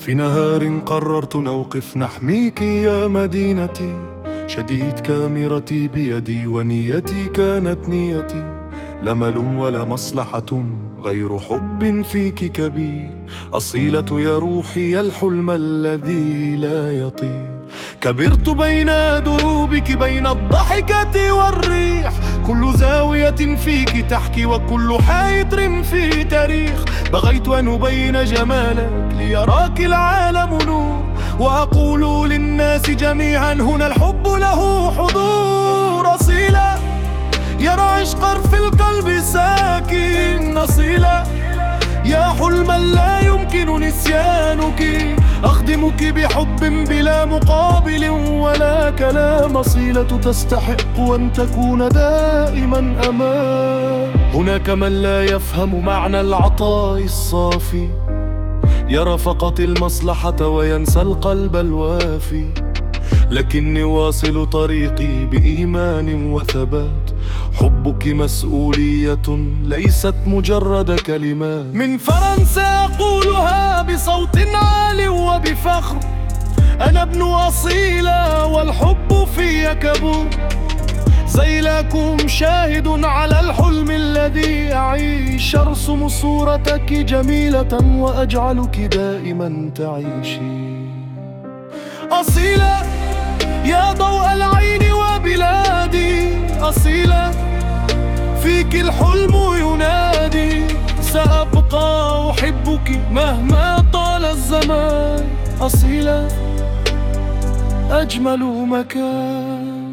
في نهار قررت نوقف نحميك يا مدينتي، شديد كاميرتي بيدي ونيتي كانت نيتي، لا مل ولا مصلحة غير حب فيك كبير. أصيلة يا روحي يا الحلم الذي لا يطير، كبرت بين دروبك بين الضحكة والريح، كل زاوية فيك تحكي وكل حيطر في تاريخ. بغيت أن أبين جمالك ليراك العالم نور، وأقول للناس جميعا هنا الحب له حضور. أصيلة يا عشقا في القلب ساكن، أصيلة يا حلما لا يمكن نسيانك، أخدمك بحب بلا مقابل ولا كلام. أصيلة تستحق أن تكون دائما أمان. هناك من لا يفهم معنى العطاء الصافي، يرى فقط المصلحة وينسى القلب الوافي، لكني واصل طريقي بإيمان وثبات. حبك مسؤولية ليست مجرد كلمات. من فرنسا أقولها بصوت عال وبفخر، أنا ابن أصيلة والحب في كبور. زيلاكم شاهد على الحلم الذي أعيش، أرسم صورتك جميلة وأجعلك دائما تعيشي. أصيلة يا ضوء العين وبلادي، أصيلة فيك الحلم ينادي. سأبقى أحبك مهما طال الزمان، أصيلة أجمل مكان.